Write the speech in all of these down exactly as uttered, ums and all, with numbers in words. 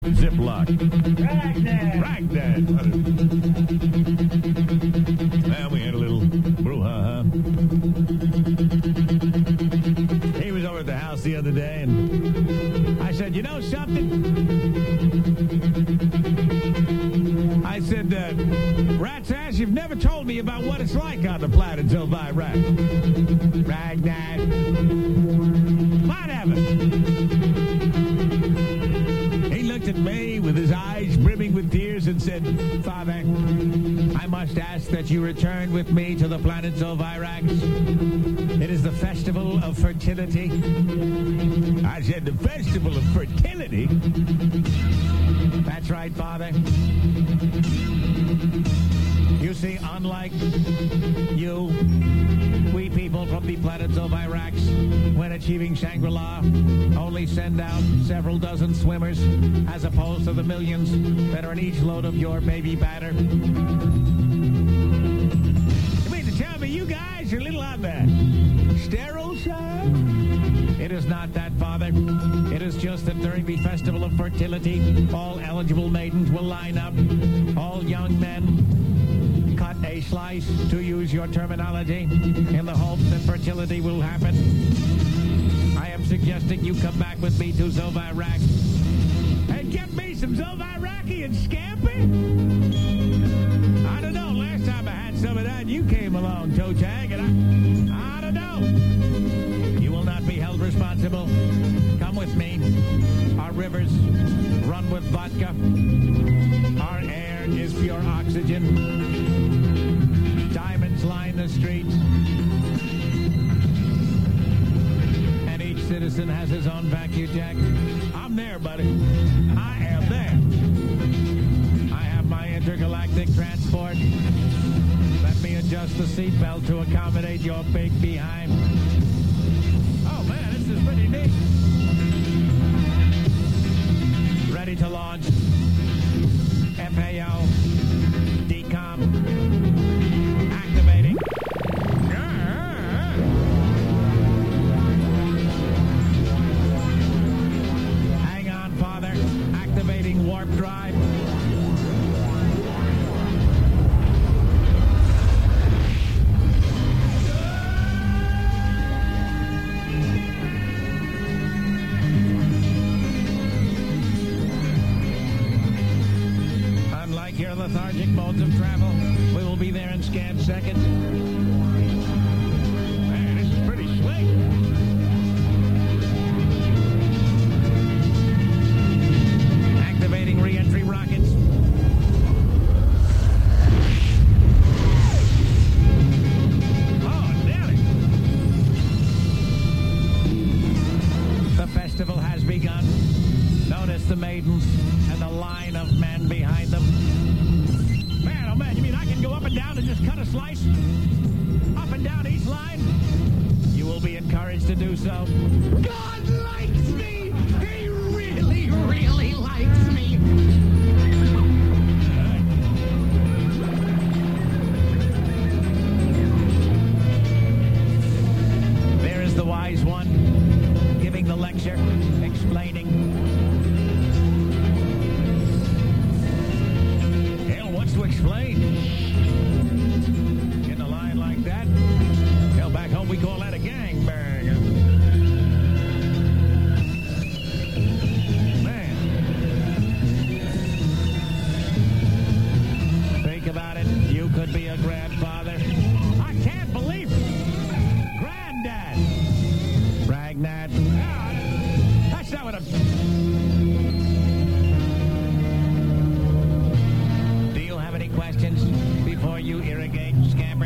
Ziploc. Dragnet. Dragnet. Well, we had a little brouhaha. He was over at the house the other day, and I said, you know something? I said, uh, rat's ass, you've never told me about what it's like on the planet of Iraq. Dragnet. Whatever. He looked at me with his eyes brimming with tears and said, Father, I must ask that you return with me to the planets of Iraq. It is the festival of fertility. I said, the festival of fertility? That's right, Father. You see, unlike you, we people from the planets of Iraq, when achieving Shangri-La, only send out several dozen swimmers, as opposed to the millions that are in each load of your baby batter. You mean to tell me you guys are a little on the sterile side? It is not that, Father. It is just that during the festival of fertility, all eligible maidens will line up, all young men cut a slice, to use your terminology, in the hopes that fertility will happen. I am suggesting you come back with me to Zoviraq and get me some Zoviraqi and Scampi. I don't know, last time I had some of that, you came along, toe tag, and I, I don't know. You will not be held responsible. Come with me. Our rivers run with vodka. Our air is pure oxygen. Diamonds line the streets. And each citizen has his own vacuum jack. I'm there, buddy. I am there. I have my intergalactic transport. Let me adjust the seatbelt to accommodate your big behind. Oh, man, this is pretty neat. Ready to launch. F A O. D COM. Activating. Hang on, Father. Activating warp drive. Unlike your lethargic modes of travel, we will be there in scant seconds. Man, this is pretty slick. Activating re-entry rockets. Oh, damn it. The festival has begun. Notice the maidens and the line of men behind them. Man, oh man, you mean I can go up and down and just cut a slice? Up and down each line? You will be encouraged to do so. God likes me! He really, really likes me! There is the wise one, giving the lecture, explaining. What's to explain? In a line like that? Hell, back home we call that a gangbang. Man. Think about it. You could be a grandfather. I can't believe it. Granddad. Dragnet. That's not what I'm... questions before you irrigate, Scamper?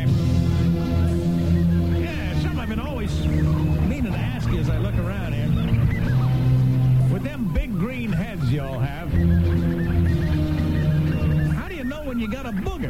Yeah, something I've been always meaning to ask you as I look around here. With them big green heads y'all have, how do you know when you got a booger?